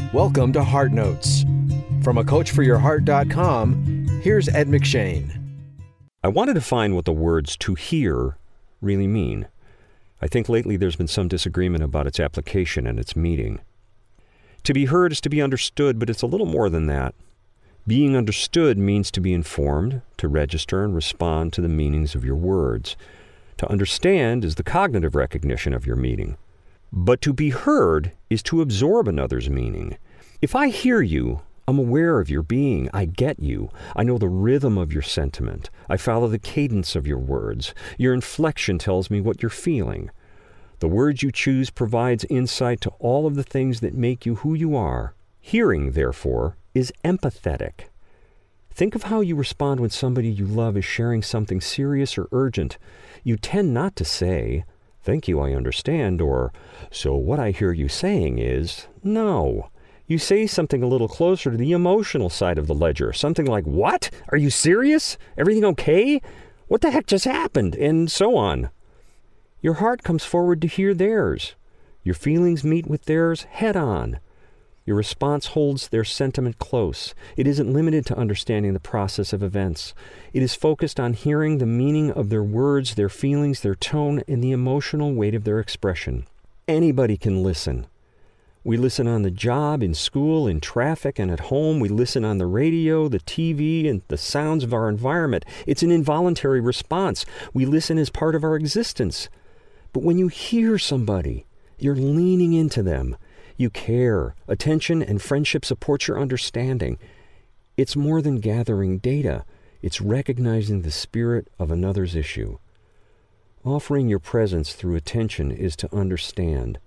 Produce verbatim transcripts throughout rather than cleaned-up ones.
Welcome to Heart Notes. From a coach for your heart dot com, here's Ed McShane. I want to define what the words "to hear" really mean. I think lately there's been some disagreement about its application and its meaning. To be heard is to be understood, but it's a little more than that. Being understood means to be informed, to register and respond to the meanings of your words. To understand is the cognitive recognition of your meaning. But to be heard is to absorb another's meaning. If I hear you, I'm aware of your being. I get you. I know the rhythm of your sentiment. I follow the cadence of your words. Your inflection tells me what you're feeling. The words you choose provides insight to all of the things that make you who you are. Hearing, therefore, is empathetic. Think of how you respond when somebody you love is sharing something serious or urgent. You tend not to say, "Thank you, I understand," or, "So what I hear you saying is," no. You say something a little closer to the emotional side of the ledger. Something like, "What? Are you serious? Everything okay? What the heck just happened?" And so on. Your heart comes forward to hear theirs. Your feelings meet with theirs head on. Your response holds their sentiment close. It isn't limited to understanding the process of events. It is focused on hearing the meaning of their words, their feelings, their tone, and the emotional weight of their expression. Anybody can listen. We listen on the job, in school, in traffic, and at home. We listen on the radio, the T V, and the sounds of our environment. It's an involuntary response. We listen as part of our existence. But when you hear somebody, you're leaning into them. You care. Attention and friendship support your understanding. It's more than gathering data. It's recognizing the spirit of another's issue. Offering your presence through attention is to understand.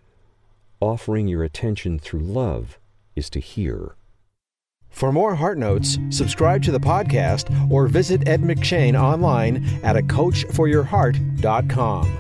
Offering your attention through love is to hear. For more Heart Notes, subscribe to the podcast or visit Ed McShane online at a coach for your heart dot com.